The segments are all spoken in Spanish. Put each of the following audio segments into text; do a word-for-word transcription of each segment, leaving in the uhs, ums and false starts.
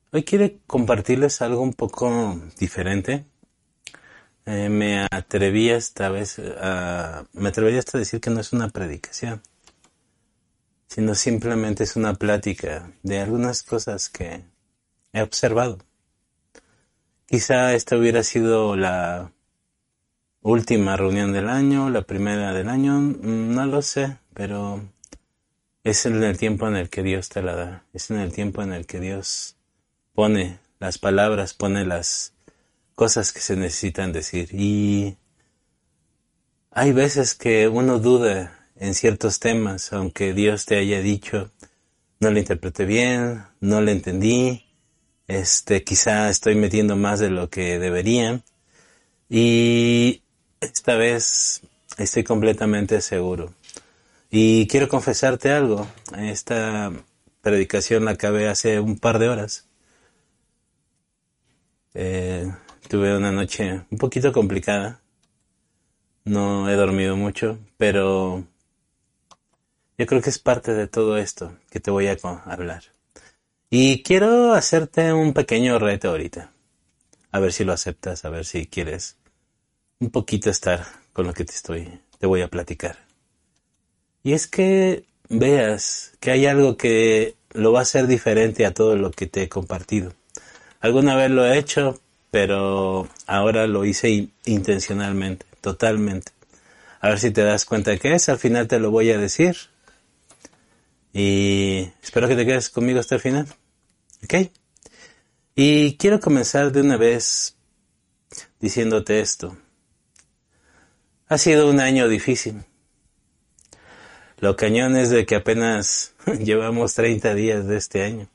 Hoy quiero compartirles algo un poco diferente. Eh, me atreví esta vez a, me atrevería hasta a decir que no es una predicación, sino simplemente es una plática de algunas cosas que he observado. Quizá esta hubiera sido la última reunión del año, la primera del año, no lo sé, pero es en el tiempo en el que Dios te la da, es en el tiempo en el que Dios pone las palabras, pone las cosas que se necesitan decir. Y hay veces que uno duda en ciertos temas, aunque Dios te haya dicho, no lo interpreté bien, no lo entendí, este, quizá estoy metiendo más de lo que debería. Y esta vez estoy completamente seguro. Y quiero confesarte algo. Esta predicación la acabé hace un par de horas. Eh, tuve una noche un poquito complicada. No he dormido mucho, pero yo creo que es parte de todo esto que te voy a hablar. Y quiero hacerte un pequeño reto ahorita. A ver si lo aceptas, a ver si quieres un poquito estar con lo que te estoy, te voy a platicar. Y es que veas que hay algo que lo va a hacer diferente a todo lo que te he compartido. Alguna vez lo he hecho, pero ahora lo hice intencionalmente, totalmente. A ver si te das cuenta de qué es, al final te lo voy a decir. Y espero que te quedes conmigo hasta el final. ¿Ok? Y quiero comenzar de una vez diciéndote esto. Ha sido un año difícil. Lo cañón es de que apenas llevamos treinta días de este año.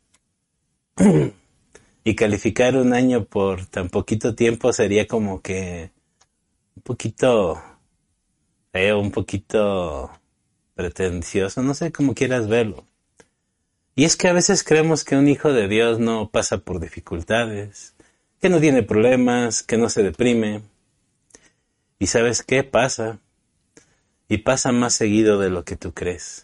Y calificar un año por tan poquito tiempo sería como que un poquito feo, un poquito pretencioso, no sé cómo quieras verlo. Y es que a veces creemos que un hijo de Dios no pasa por dificultades, que no tiene problemas, que no se deprime. ¿Y sabes qué? Pasa. Y pasa más seguido de lo que tú crees.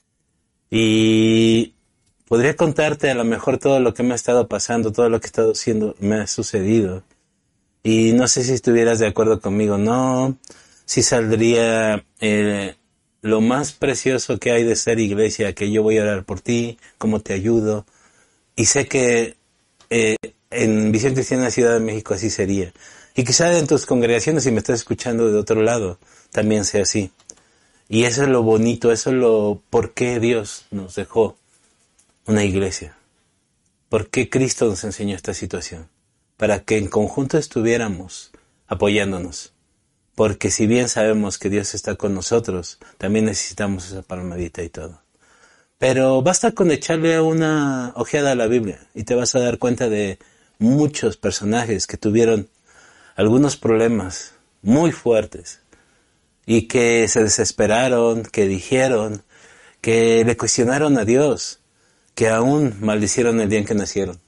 Y podría contarte a lo mejor todo lo que me ha estado pasando, todo lo que ha estado haciendo, me ha sucedido. Y no sé si estuvieras de acuerdo conmigo, no, si saldría eh, lo más precioso que hay de ser iglesia, que yo voy a orar por ti, cómo te ayudo. Y sé que eh, en Visión Cristiana Ciudad de México así sería. Y quizá en tus congregaciones, si me estás escuchando de otro lado, también sea así. Y eso es lo bonito, eso es lo por qué Dios nos dejó una iglesia. ¿Por qué Cristo nos enseñó esta situación? Para que en conjunto estuviéramos apoyándonos. Porque si bien sabemos que Dios está con nosotros, también necesitamos esa palmadita y todo. Pero basta con echarle una ojeada a la Biblia y te vas a dar cuenta de muchos personajes que tuvieron algunos problemas muy fuertes y que se desesperaron, que dijeron, que le cuestionaron a Dios, que aún maldicieron el día en que nacieron.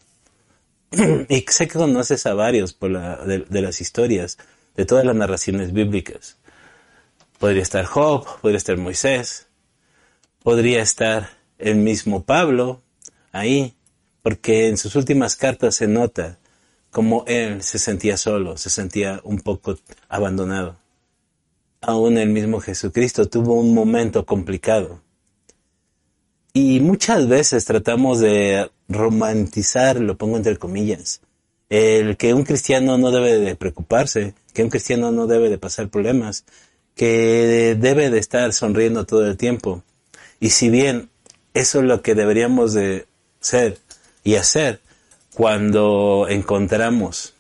Y sé que conoces a varios por la, de, de las historias, de todas las narraciones bíblicas. Podría estar Job, podría estar Moisés, podría estar el mismo Pablo ahí, porque en sus últimas cartas se nota cómo él se sentía solo, se sentía un poco abandonado. Aún el mismo Jesucristo tuvo un momento complicado. Y muchas veces tratamos de romantizar, lo pongo entre comillas, el que un cristiano no debe de preocuparse, que un cristiano no debe de pasar problemas, que debe de estar sonriendo todo el tiempo. Y si bien eso es lo que deberíamos de ser y hacer cuando encontramos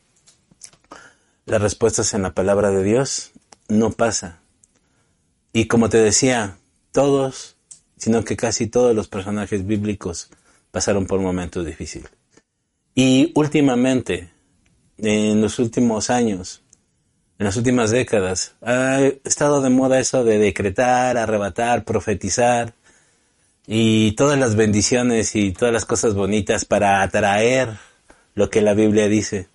las respuestas en la palabra de Dios, no pasa. Y como te decía, todos, sino que casi todos los personajes bíblicos pasaron por momentos difíciles. Y últimamente, en los últimos años, en las últimas décadas, ha estado de moda eso de decretar, arrebatar, profetizar, y todas las bendiciones y todas las cosas bonitas para atraer lo que la Biblia dice.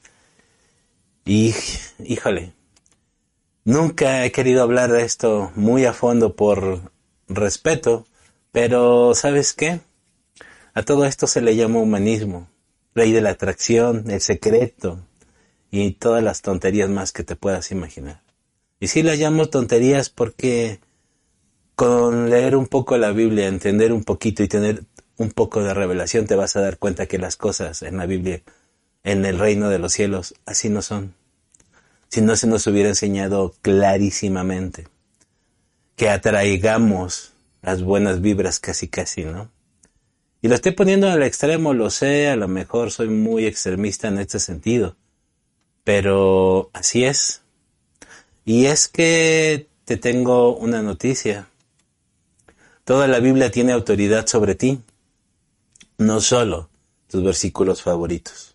Y, híjole, nunca he querido hablar de esto muy a fondo por respeto, pero ¿sabes qué? A todo esto se le llama humanismo. ley de la atracción, el secreto y todas las tonterías más que te puedas imaginar. Y sí las llamo tonterías porque con leer un poco la Biblia, entender un poquito y tener un poco de revelación, te vas a dar cuenta que las cosas en la Biblia, en el reino de los cielos, así no son. Si no se nos hubiera enseñado clarísimamente que atraigamos las buenas vibras casi casi, ¿no? Y lo estoy poniendo al extremo, lo sé, a lo mejor soy muy extremista en este sentido, pero así es. Y es que te tengo una noticia. Toda la Biblia tiene autoridad sobre ti, no solo tus versículos favoritos.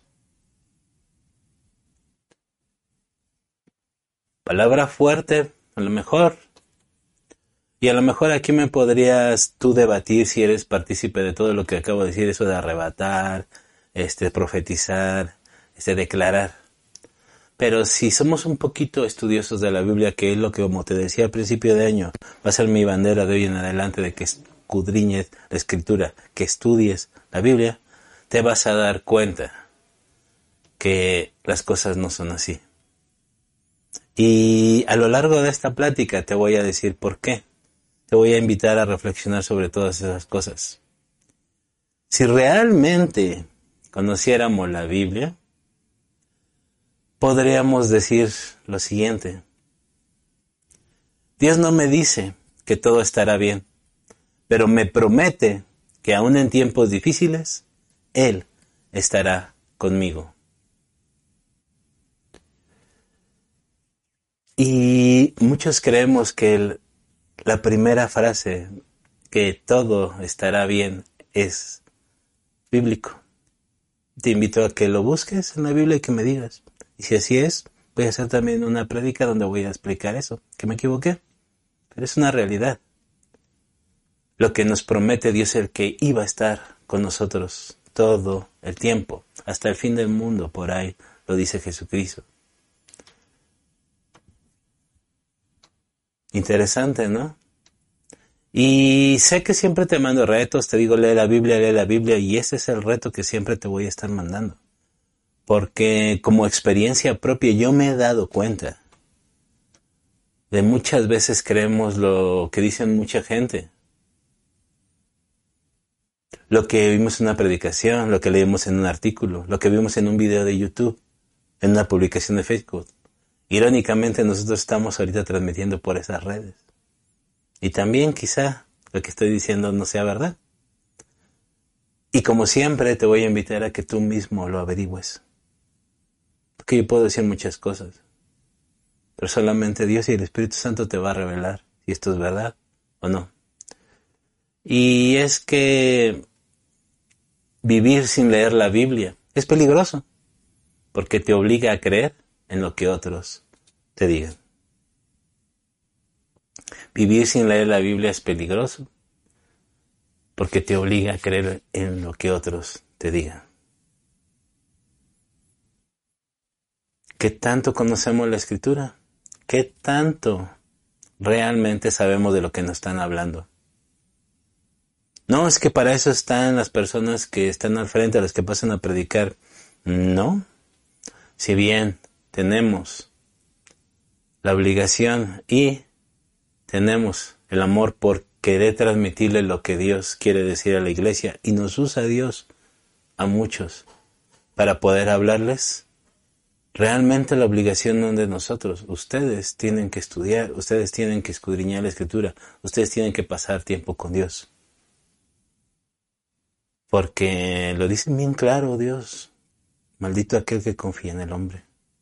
Palabra fuerte, a lo mejor. Y a lo mejor aquí me podrías tú debatir si eres partícipe de todo lo que acabo de decir, eso de arrebatar, este, profetizar, este, declarar. Pero si somos un poquito estudiosos de la Biblia, que es lo que, como te decía al principio de año, va a ser mi bandera de hoy en adelante, de que escudriñes la Escritura, que estudies la Biblia, te vas a dar cuenta que las cosas no son así. Y a lo largo de esta plática te voy a decir por qué. Te voy a invitar a reflexionar sobre todas esas cosas. Si realmente conociéramos la Biblia, podríamos decir lo siguiente: Dios no me dice que todo estará bien, pero me promete que aún en tiempos difíciles, Él estará conmigo. Y muchos creemos que el, la primera frase, que todo estará bien, es bíblico. Te invito a que lo busques en la Biblia y que me digas. Y si así es, voy a hacer también una prédica donde voy a explicar eso, que me equivoqué. Pero es una realidad. Lo que nos promete Dios es el que iba a estar con nosotros todo el tiempo, hasta el fin del mundo, por ahí lo dice Jesucristo. Interesante, ¿no? Y sé que siempre te mando retos, te digo lee la Biblia, lee la Biblia, y ese es el reto que siempre te voy a estar mandando. Porque como experiencia propia yo me he dado cuenta de muchas veces creemos lo que dicen mucha gente. Lo que vimos en una predicación, lo que leímos en un artículo, lo que vimos en un video de YouTube, en una publicación de Facebook. Irónicamente nosotros estamos ahorita transmitiendo por esas redes. Y también quizá lo que estoy diciendo no sea verdad. Y como siempre te voy a invitar a que tú mismo lo averigües. Porque yo puedo decir muchas cosas, pero solamente Dios y el Espíritu Santo te va a revelar si esto es verdad o no. Y es que vivir sin leer la Biblia es peligroso, porque te obliga a creer en lo que otros te digan. Vivir sin leer la Biblia es peligroso, porque te obliga a creer en lo que otros te digan. ¿Qué tanto conocemos la Escritura? ¿Qué tanto realmente sabemos de lo que nos están hablando? No, es que para eso están las personas que están al frente, las que pasan a predicar. No. Si bien tenemos la obligación y tenemos el amor por querer transmitirle lo que Dios quiere decir a la iglesia, y nos usa Dios a muchos para poder hablarles, realmente la obligación no es de nosotros. Ustedes tienen que estudiar, ustedes tienen que escudriñar la Escritura, ustedes tienen que pasar tiempo con Dios. Porque lo dice bien claro Dios: maldito aquel que confía en el hombre.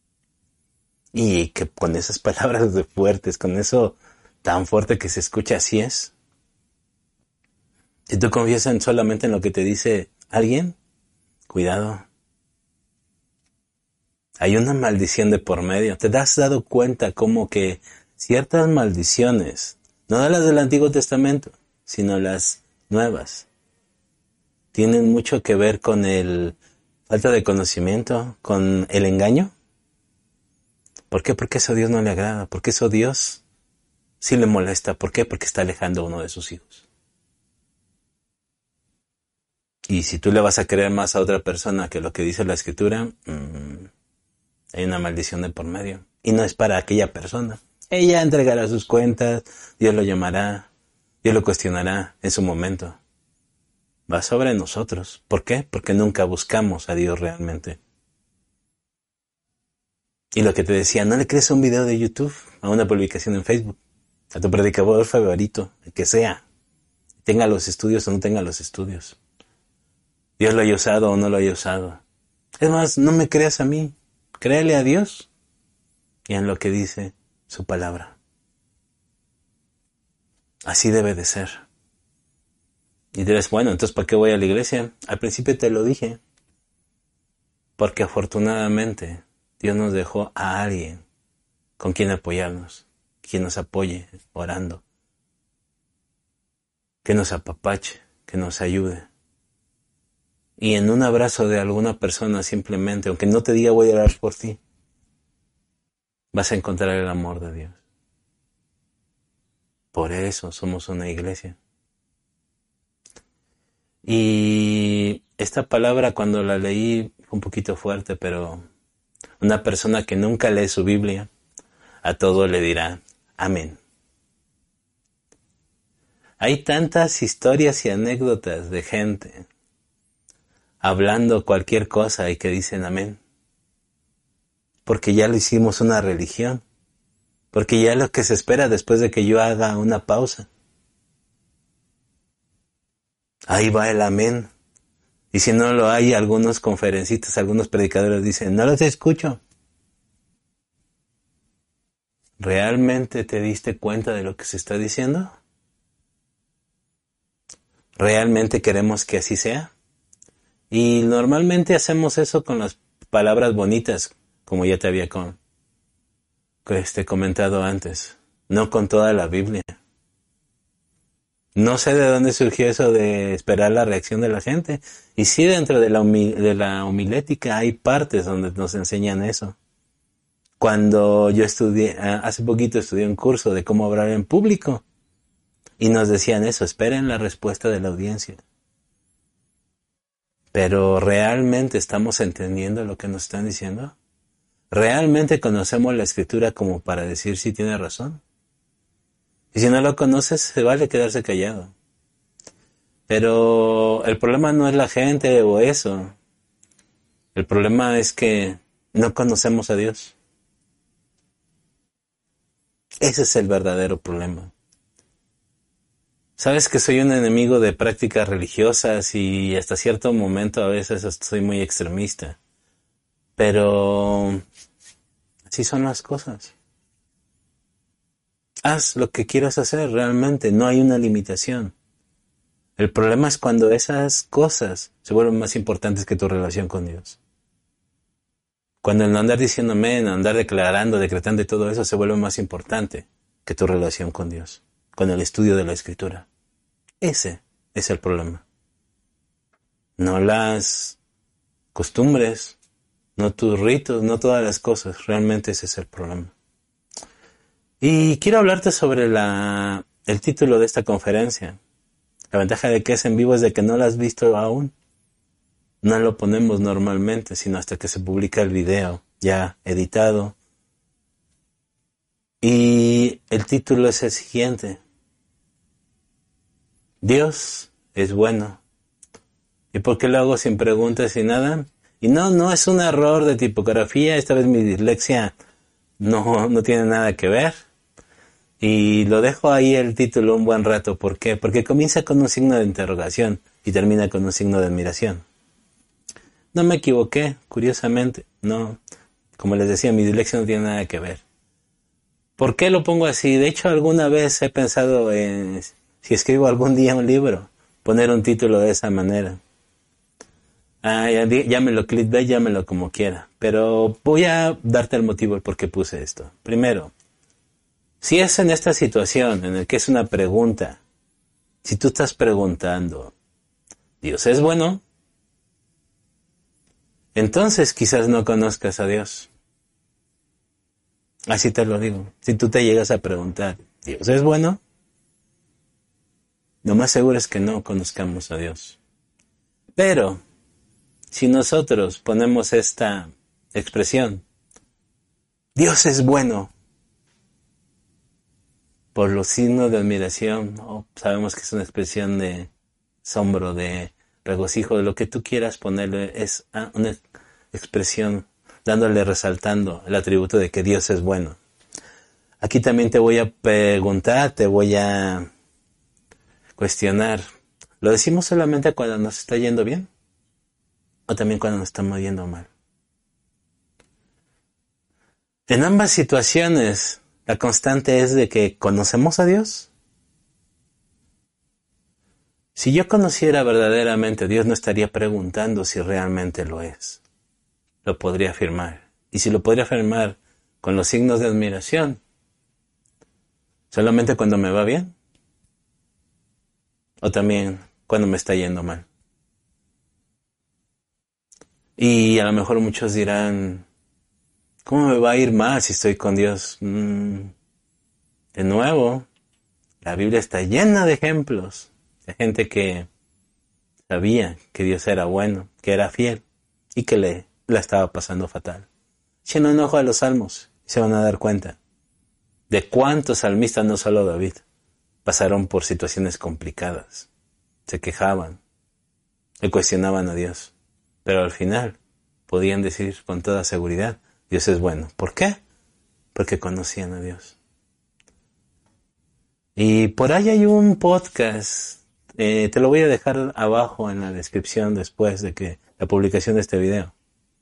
Y que con esas palabras de fuertes, con eso tan fuerte que se escucha, así es. Si tú confías en solamente en lo que te dice alguien, cuidado. Hay una maldición de por medio. ¿Te has dado cuenta cómo que ciertas maldiciones, no las del Antiguo Testamento, sino las nuevas, tienen mucho que ver con el falta de conocimiento, con el engaño? ¿Por qué? Porque eso a Dios no le agrada. Porque eso a Dios sí le molesta. ¿Por qué? Porque está alejando a uno de sus hijos. Y si tú le vas a creer más a otra persona que lo que dice la Escritura, mmm, hay una maldición de por medio. Y no es para aquella persona. Ella entregará sus cuentas, Dios lo llamará, Dios lo cuestionará en su momento. Va sobre nosotros. ¿Por qué? Porque nunca buscamos a Dios realmente. Y lo que te decía, no le crees a un video de YouTube, a una publicación en Facebook, a tu predicador favorito, el que sea, tenga los estudios o no tenga los estudios. Dios lo haya usado o no lo haya usado. Es más, no me creas a mí, créele a Dios y en lo que dice su palabra. Así debe de ser. Y dirás, bueno, entonces ¿para qué voy a la iglesia? Al principio te lo dije, porque afortunadamente Dios nos dejó a alguien con quien apoyarnos, quien nos apoye orando, que nos apapache, que nos ayude. Y en un abrazo de alguna persona simplemente, aunque no te diga voy a orar por ti, vas a encontrar el amor de Dios. Por eso somos una iglesia. Y esta palabra cuando la leí fue un poquito fuerte, pero una persona que nunca lee su Biblia, a todo le dirá amén. Hay tantas historias y anécdotas de gente hablando cualquier cosa y que dicen amén. Porque ya lo hicimos una religión. Porque ya es lo que se espera después de que yo haga una pausa. Ahí va el amén. Y si no lo hay, algunos conferencistas, algunos predicadores dicen, no los escucho. ¿Realmente te diste cuenta de lo que se está diciendo? ¿Realmente queremos que así sea? Y normalmente hacemos eso con las palabras bonitas, como ya te había con, este, comentado antes, no con toda la Biblia. No sé de dónde surgió eso de esperar la reacción de la gente. Y sí, dentro de la, humi- de la homilética hay partes donde nos enseñan eso. Cuando yo estudié, hace poquito estudié un curso de cómo hablar en público. Y nos decían eso, esperen la respuesta de la audiencia. Pero ¿realmente estamos entendiendo lo que nos están diciendo? ¿Realmente conocemos la Escritura como para decir si tiene razón? Y si no lo conoces, se vale quedarse callado. Pero el problema no es la gente o eso. El problema es que no conocemos a Dios. Ese es el verdadero problema. Sabes que soy un enemigo de prácticas religiosas y hasta cierto momento a veces soy muy extremista. Pero así son las cosas. Haz lo que quieras hacer realmente, no hay una limitación. El problema es cuando esas cosas se vuelven más importantes que tu relación con Dios. Cuando el no andar diciendo amén, andar declarando, decretando y todo eso se vuelve más importante que tu relación con Dios, con el estudio de la Escritura. Ese es el problema. No las costumbres, no tus ritos, no todas las cosas. Realmente ese es el problema. Y quiero hablarte sobre la, el título de esta conferencia. La ventaja de que es en vivo es de que no la has visto aún. No lo ponemos normalmente, sino hasta que se publica el video ya editado. Y el título es el siguiente. Dios es bueno. ¿Y por qué lo hago sin preguntas y nada? Y no, no es un error de tipografía. Esta vez mi dislexia no, no tiene nada que ver. Y lo dejo ahí el título un buen rato. ¿Por qué? Porque comienza con un signo de interrogación y termina con un signo de admiración. No me equivoqué, curiosamente. No, como les decía, mi dislexia no tiene nada que ver. ¿Por qué lo pongo así? De hecho, alguna vez he pensado en, si escribo algún día un libro, poner un título de esa manera. Ah, ya, llámelo clickbait, llámelo como quiera. Pero voy a darte el motivo por qué puse esto. Primero, si es en esta situación en la que es una pregunta, si tú estás preguntando, ¿Dios es bueno? Entonces quizás no conozcas a Dios. Así te lo digo. Si tú te llegas a preguntar, ¿Dios es bueno? Lo más seguro es que no conozcamos a Dios. Pero, si nosotros ponemos esta expresión, Dios es bueno, por los signos de admiración, oh, sabemos que es una expresión de asombro, de regocijo, de lo que tú quieras ponerle, es una expresión dándole, resaltando el atributo de que Dios es bueno. Aquí también te voy a preguntar, te voy a cuestionar, ¿lo decimos solamente cuando nos está yendo bien? ¿O también cuando nos estamos yendo mal? En ambas situaciones, la constante es de que conocemos a Dios. Si yo conociera verdaderamente a Dios, no estaría preguntando si realmente lo es. Lo podría afirmar. Y si lo podría afirmar con los signos de admiración, solamente cuando me va bien, o también cuando me está yendo mal. Y a lo mejor muchos dirán, ¿cómo me va a ir mal si estoy con Dios? Mm, de nuevo, la Biblia está llena de ejemplos de gente que sabía que Dios era bueno, que era fiel y que le la estaba pasando fatal. Echen un ojo a los salmos y se van a dar cuenta de cuántos salmistas, no solo David, pasaron por situaciones complicadas, se quejaban, le cuestionaban a Dios, pero al final podían decir con toda seguridad, Dios es bueno. ¿Por qué? Porque conocían a Dios. Y por ahí hay un podcast, eh, te lo voy a dejar abajo en la descripción después de que la publicación de este video,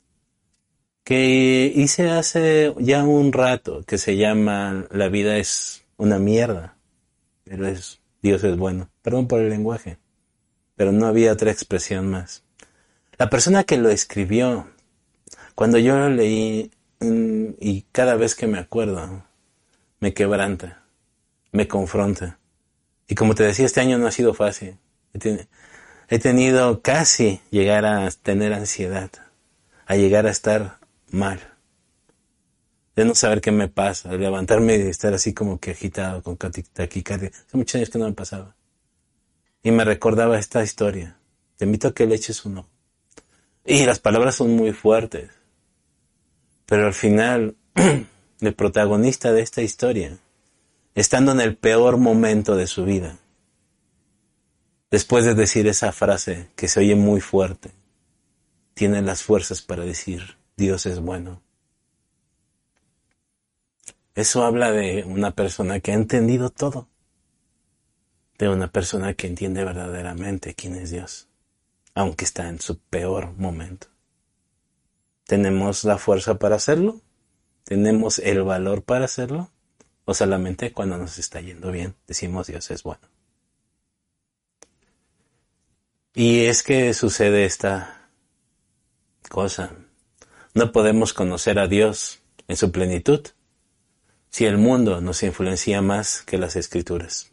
que hice hace ya un rato, que se llama La vida es una mierda, pero es Dios es bueno. Perdón por el lenguaje, pero no había otra expresión más. La persona que lo escribió, cuando yo lo leí, y cada vez que me acuerdo, me quebranta, me confronta. Y como te decía, este año no ha sido fácil. He, ten- he tenido casi llegar a tener ansiedad, a llegar a estar mal, de no saber qué me pasa, de levantarme y de estar así como que agitado, con taqui- taquicardia. Hace muchos años que no me pasaba. Y me recordaba esta historia. Te invito a que le eches un ojo. Y las palabras son muy fuertes. Pero al final, el protagonista de esta historia, estando en el peor momento de su vida, después de decir esa frase que se oye muy fuerte, tiene las fuerzas para decir, Dios es bueno. Eso habla de una persona que ha entendido todo, de una persona que entiende verdaderamente quién es Dios, aunque está en su peor momento. ¿Tenemos la fuerza para hacerlo? ¿Tenemos el valor para hacerlo? ¿O solamente cuando nos está yendo bien decimos Dios es bueno? Y es que sucede esta cosa. No podemos conocer a Dios en su plenitud si el mundo nos influencia más que las Escrituras.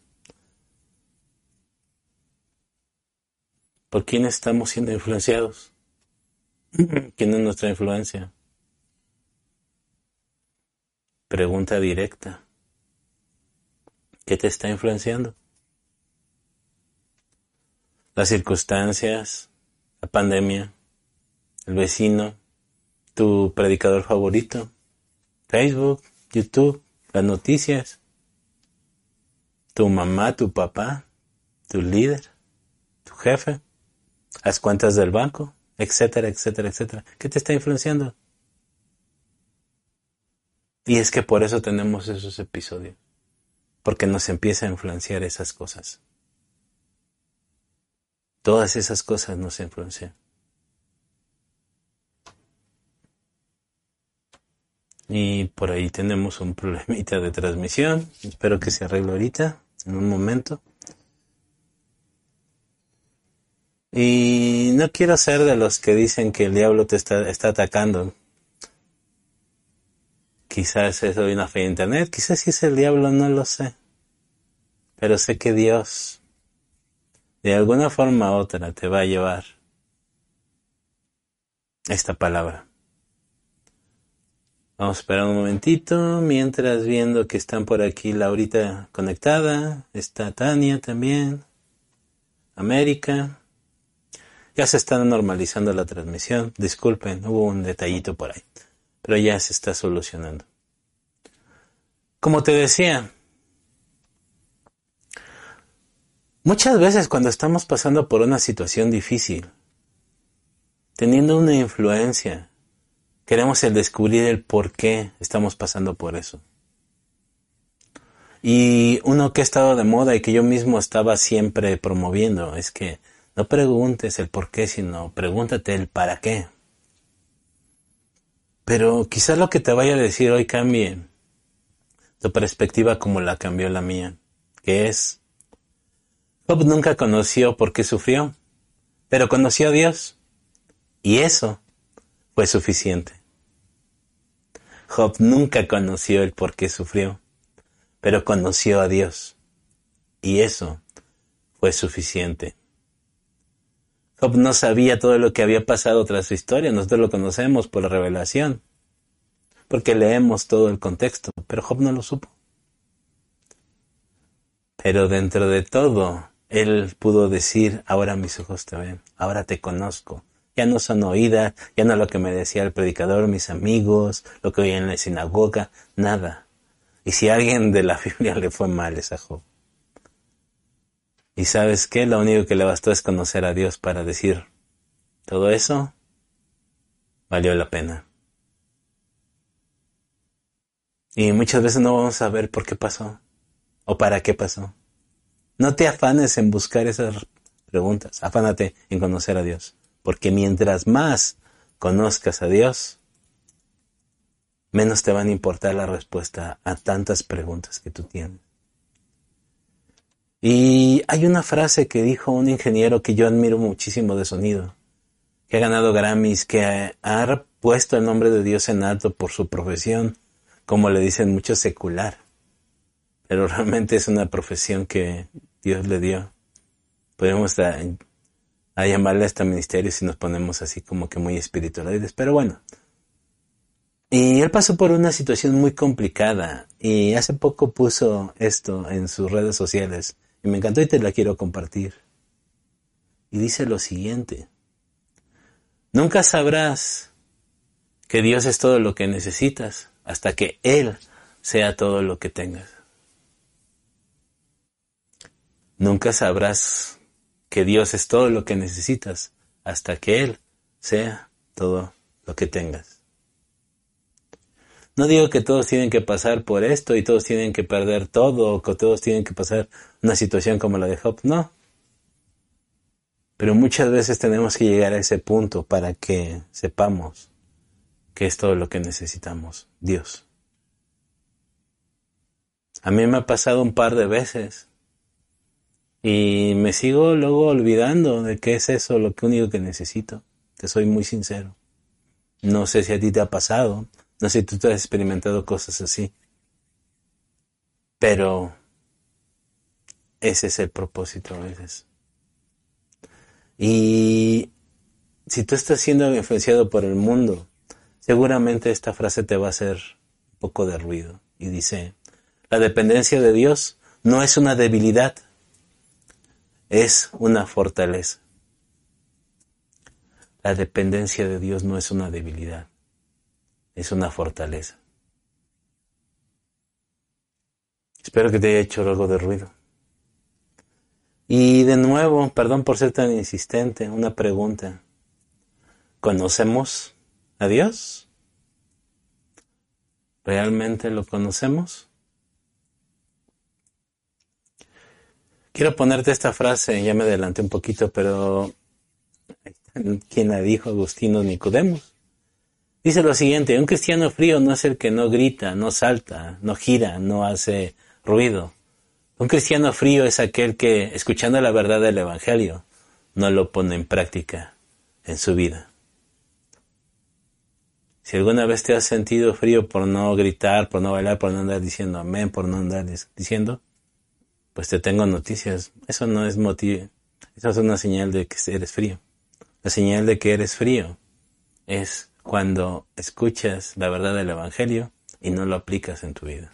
¿Por quién estamos siendo influenciados? ¿Quién es nuestra influencia? Pregunta directa. ¿Qué te está influenciando? Las circunstancias, la pandemia, el vecino, tu predicador favorito, Facebook, YouTube, las noticias, tu mamá, tu papá, tu líder, tu jefe, las cuentas del banco, etcétera, etcétera, etcétera. ¿Qué te está influenciando? Y es que por eso tenemos esos episodios, porque nos empieza a influenciar esas cosas. Todas esas cosas nos influencian. Y por ahí tenemos un problemita de transmisión. Espero que se arregle ahorita, en un momento. Y no quiero ser de los que dicen que el diablo te está, está atacando. Quizás es hoy una fe de internet, quizás si es el diablo, no lo sé. Pero sé que Dios, de alguna forma u otra, te va a llevar esta palabra. Vamos a esperar un momentito, mientras viendo que están por aquí Laurita conectada, está Tania también, América. Ya se está normalizando la transmisión. Disculpen, hubo un detallito por ahí. Pero ya se está solucionando. Como te decía, muchas veces cuando estamos pasando por una situación difícil, teniendo una influencia, queremos el descubrir el por qué estamos pasando por eso. Y uno que ha estado de moda y que yo mismo estaba siempre promoviendo es que no preguntes el por qué, sino pregúntate el para qué. Pero quizás lo que te vaya a decir hoy cambie tu perspectiva como la cambió la mía, que es, Job nunca conoció por qué sufrió, pero conoció a Dios, y eso fue suficiente. Job nunca conoció el por qué sufrió, pero conoció a Dios, y eso fue suficiente. Job no sabía todo lo que había pasado tras su historia, nosotros lo conocemos por la revelación, porque leemos todo el contexto, pero Job no lo supo. Pero dentro de todo, él pudo decir, ahora mis ojos te ven, ahora te conozco. Ya no son oídas, ya no lo que me decía el predicador, mis amigos, lo que oía en la sinagoga, nada. Y si a alguien de la Biblia le fue mal es a Job. Y ¿sabes qué? Lo único que le bastó es conocer a Dios para decir, todo eso valió la pena. Y muchas veces no vamos a ver por qué pasó o para qué pasó. No te afanes en buscar esas preguntas, afánate en conocer a Dios. Porque mientras más conozcas a Dios, menos te van a importar la respuesta a tantas preguntas que tú tienes. Y hay una frase que dijo un ingeniero que yo admiro muchísimo de sonido, que ha ganado Grammys, que ha puesto el nombre de Dios en alto por su profesión, como le dicen muchos, secular. Pero realmente es una profesión que Dios le dio. Podemos a, a llamarle a este ministerio si nos ponemos así como que muy espirituales, pero bueno. Y él pasó por una situación muy complicada y hace poco puso esto en sus redes sociales y me encantó y te la quiero compartir. Y dice lo siguiente: nunca sabrás que Dios es todo lo que necesitas hasta que Él sea todo lo que tengas. Nunca sabrás que Dios es todo lo que necesitas hasta que Él sea todo lo que tengas. No digo que todos tienen que pasar por esto y todos tienen que perder todo o que todos tienen que pasar una situación como la de Job, no. Pero muchas veces tenemos que llegar a ese punto para que sepamos que es todo lo que necesitamos, Dios. A mí me ha pasado un par de veces y me sigo luego olvidando de qué es eso lo que único que necesito. Te soy muy sincero. No sé si a ti te ha pasado, no sé si tú te has experimentado cosas así, pero ese es el propósito a veces. Y si tú estás siendo influenciado por el mundo, seguramente esta frase te va a hacer un poco de ruido. Y dice, la dependencia de Dios no es una debilidad, es una fortaleza. La dependencia de Dios no es una debilidad, es una fortaleza. Espero que te haya hecho algo de ruido. Y de nuevo, perdón por ser tan insistente, una pregunta. ¿Conocemos a Dios? ¿Realmente lo conocemos? Quiero ponerte esta frase, ya me adelanté un poquito, pero ¿quién la dijo? Agustino Nicodemos. Dice lo siguiente: un cristiano frío no es el que no grita, no salta, no gira, no hace ruido. Un cristiano frío es aquel que, escuchando la verdad del Evangelio, no lo pone en práctica en su vida. Si alguna vez te has sentido frío por no gritar, por no bailar, por no andar diciendo amén, por no andar diciendo, pues te tengo noticias. Eso no es motivo, eso es una señal de que eres frío. La señal de que eres frío es cuando escuchas la verdad del Evangelio y no lo aplicas en tu vida.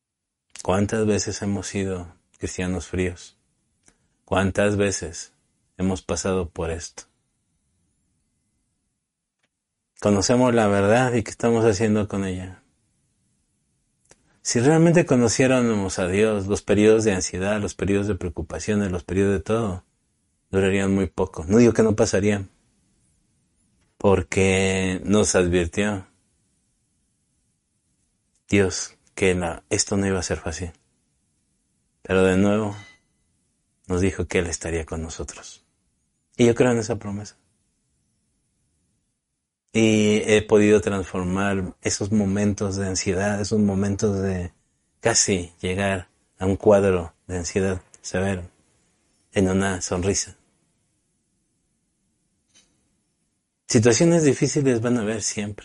¿Cuántas veces hemos sido cristianos fríos? ¿Cuántas veces hemos pasado por esto. Conocemos la verdad y ¿qué estamos haciendo con ella? Si realmente conociéramos a Dios, los periodos de ansiedad, los periodos de preocupaciones, los periodos de todo, durarían muy poco. No digo que no pasarían, porque nos advirtió Dios que la, esto no iba a ser fácil. Pero de nuevo nos dijo que Él estaría con nosotros. Y yo creo en esa promesa. Y he podido transformar esos momentos de ansiedad, esos momentos de casi llegar a un cuadro de ansiedad severo, en una sonrisa. Situaciones difíciles van a haber siempre.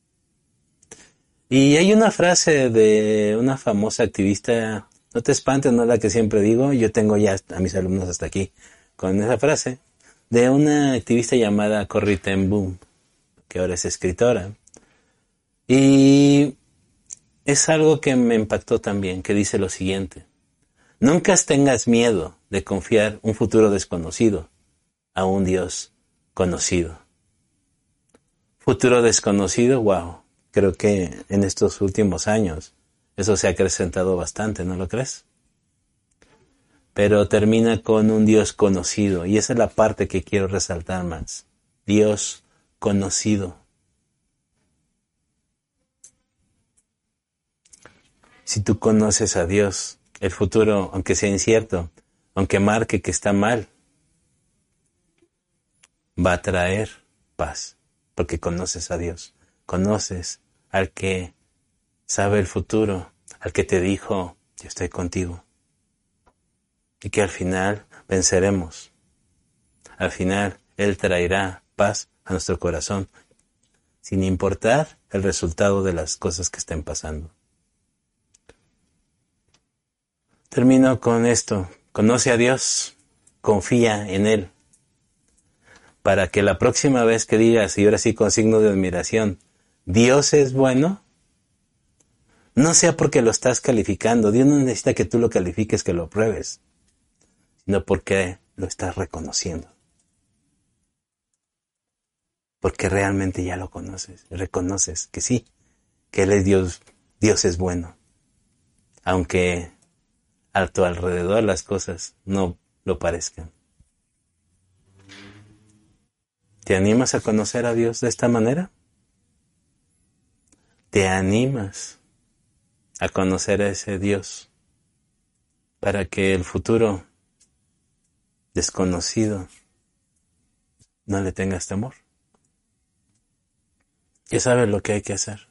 Y hay una frase de una famosa activista, no te espantes, no es la que siempre digo, yo tengo ya a mis alumnos hasta aquí con esa frase, de una activista llamada Corrie ten Boom, que ahora es escritora. Y es algo que me impactó también, que dice lo siguiente: nunca tengas miedo de confiar un futuro desconocido a un Dios conocido. Futuro desconocido, wow, creo que en estos últimos años eso se ha acrecentado bastante, ¿no lo crees? Pero termina con un Dios conocido, y esa es la parte que quiero resaltar más. Dios conocido. Si tú conoces a Dios, el futuro, aunque sea incierto, aunque marque que está mal, va a traer paz, porque conoces a Dios, conoces al que sabe el futuro, al que te dijo, yo estoy contigo, y que al final venceremos. Al final Él traerá paz a nuestro corazón, sin importar el resultado de las cosas que estén pasando. Termino con esto. Conoce a Dios, confía en Él, para que la próxima vez que digas, y ahora sí con signo de admiración, Dios es bueno, no sea porque lo estás calificando. Dios no necesita que tú lo califiques, que lo apruebes, sino porque lo estás reconociendo. Porque realmente ya lo conoces, reconoces que sí, que Él es Dios, Dios es bueno, aunque a tu alrededor las cosas no lo parezcan. ¿Te animas a conocer a Dios de esta manera? ¿Te animas a conocer a ese Dios para que el futuro desconocido no le tengas temor? Ya sabes lo que hay que hacer.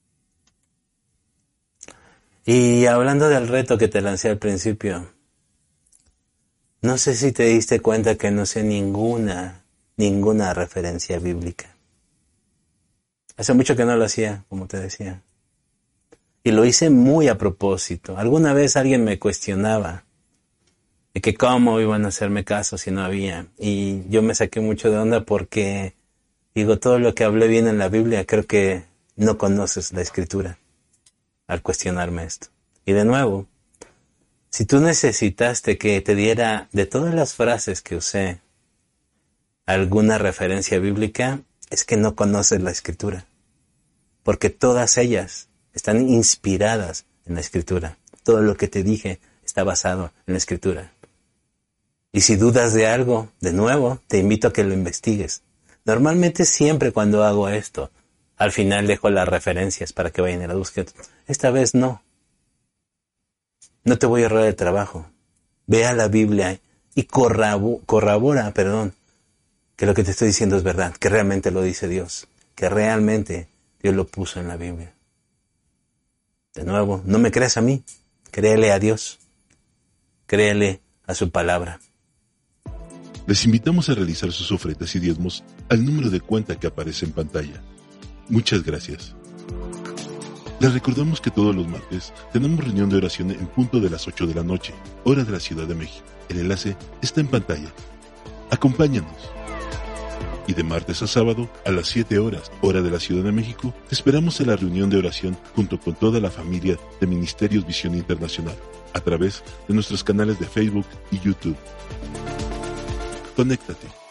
Y hablando del reto que te lancé al principio, no sé si te diste cuenta que no sé ninguna, ninguna referencia bíblica. Hace mucho que no lo hacía, como te decía. Y lo hice muy a propósito. Alguna vez alguien me cuestionaba de que cómo iban a hacerme caso si no había. Y yo me saqué mucho de onda porque, digo, todo lo que hablé bien en la Biblia, creo que no conoces la Escritura al cuestionarme esto. Y de nuevo, si tú necesitaste que te diera de todas las frases que usé alguna referencia bíblica, es que no conoces la Escritura. Porque todas ellas están inspiradas en la Escritura. Todo lo que te dije está basado en la Escritura. Y si dudas de algo, de nuevo, te invito a que lo investigues. Normalmente siempre cuando hago esto, al final dejo las referencias para que vayan a la búsqueda. Esta vez no. No te voy a ahorrar el trabajo. Ve a la Biblia y corrabo- corrobora, perdón, que lo que te estoy diciendo es verdad, que realmente lo dice Dios, que realmente Dios lo puso en la Biblia. De nuevo, no me creas a mí, créele a Dios, créele a su palabra. Les invitamos a realizar sus ofrendas y diezmos al número de cuenta que aparece en pantalla. Muchas gracias. Les recordamos que todos los martes tenemos reunión de oración en punto de las ocho de la noche, hora de la Ciudad de México. El enlace está en pantalla. Acompáñanos. Y de martes a sábado, a las siete horas, hora de la Ciudad de México, te esperamos en la reunión de oración junto con toda la familia de Ministerios Visión Internacional, a través de nuestros canales de Facebook y YouTube. Conéctate